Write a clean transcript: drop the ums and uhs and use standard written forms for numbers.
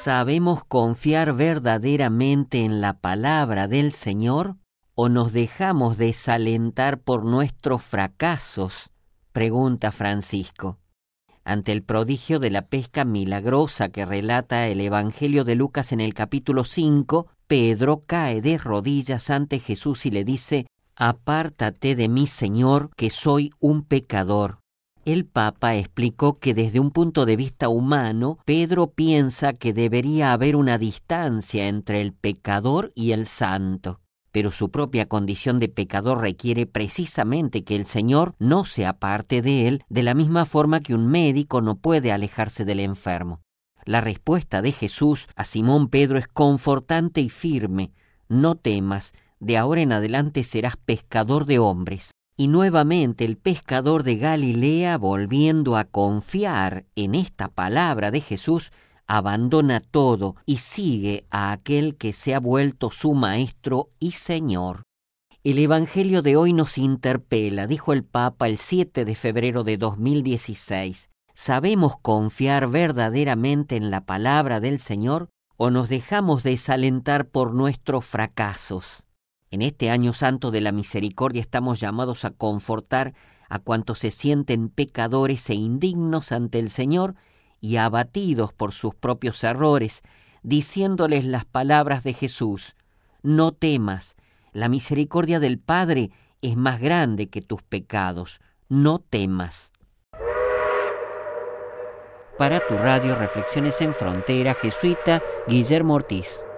¿Sabemos confiar verdaderamente en la palabra del Señor o nos dejamos desalentar por nuestros fracasos?, pregunta Francisco. Ante el prodigio de la pesca milagrosa que relata el Evangelio de Lucas en el capítulo 5, Pedro cae de rodillas ante Jesús y le dice: «Apártate de mí, Señor, que soy un pecador». El Papa explicó que desde un punto de vista humano, Pedro piensa que debería haber una distancia entre el pecador y el santo, pero su propia condición de pecador requiere precisamente que el Señor no se aparte de él, de la misma forma que un médico no puede alejarse del enfermo. La respuesta de Jesús a Simón Pedro es confortante y firme: «No temas, de ahora en adelante serás pescador de hombres». Y nuevamente el pescador de Galilea, volviendo a confiar en esta palabra de Jesús, abandona todo y sigue a aquel que se ha vuelto su maestro y Señor. El Evangelio de hoy nos interpela, dijo el Papa el 7 de febrero de 2016. ¿Sabemos confiar verdaderamente en la palabra del Señor o nos dejamos desalentar por nuestros fracasos? En este año santo de la misericordia estamos llamados a confortar a cuantos se sienten pecadores e indignos ante el Señor y abatidos por sus propios errores, diciéndoles las palabras de Jesús: «No temas, la misericordia del Padre es más grande que tus pecados, no temas». Para tu radio Reflexiones en Frontera, jesuita Guillermo Ortiz.